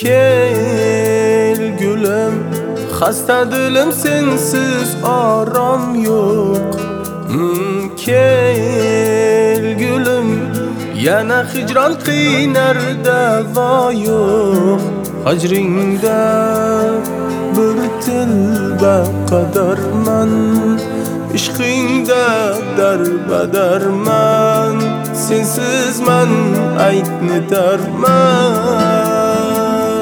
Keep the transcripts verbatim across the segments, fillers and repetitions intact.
Kel gülüm, hasta dilim sensiz aram yok. hmm, Kel gülüm, yana hicran qiynar davo yok. Hacringda bir tilba qadarman, ishqingda darbadarman. Sensiz man aytni darman.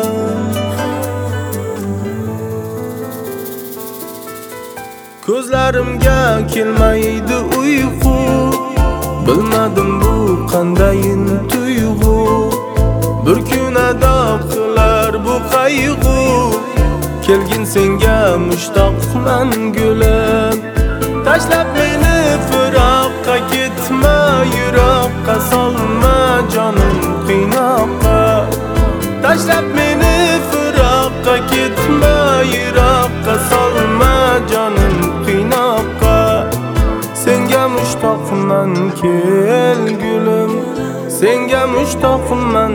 Ko'zlarimga kelmaydi uyqu, bilmadim bu qandayin tuyg'u. Bir kun ado qilar bu qayg'u, kelgin senga mushtoqman gulim. Tashlab meni firoqqa ketma, yuroqqa solma jonim qiynoqqa. Tashlab meni firoqqa ketma, yuroqqa solma jonim qiynoqqa. Senga mushtoqman kel gulim, senga mushtoqman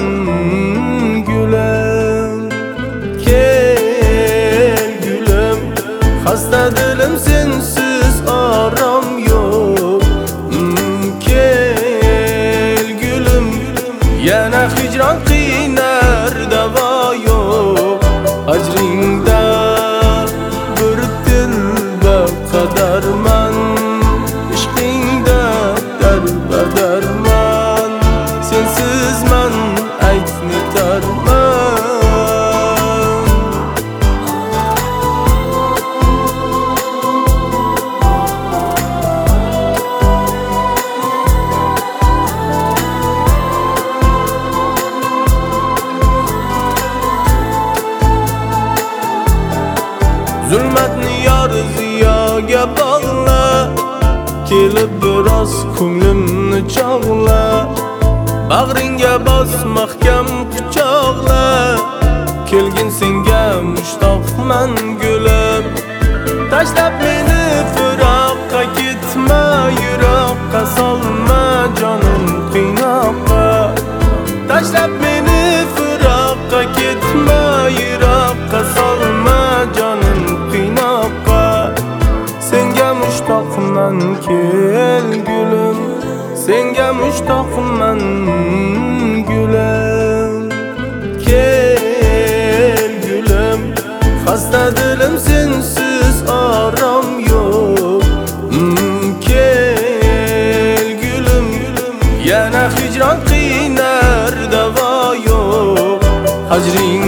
gulim. Kel gulim, hasta dilim sensiz aram yok. hmm, Kel gulim, yana hicran qiynar davo yok. Ajringda bir tilba qadarman, ishqingda darbadarman. Sensiz man aytni darman. Zulmatni yor ziyoga bog'la, kelib biroz ko'nglimni chog'la. Bag'ringga bos mahkam quchoqla, kelgin senga mushtoqman gulim. Tashlab meni firoqqa ketma, yuroqqa solma jonim qiynoqqa. Tashlab meni firoqqa ketma, yuroqqa solma jonim qiynoqqa. Senga mushtoqman kel gulim, senga mushtoqman gulim. Kel gulim, hasta dilim sensiz aram yok. hmm, Kel gulim, yana hicran qiynar davo yok. Hajring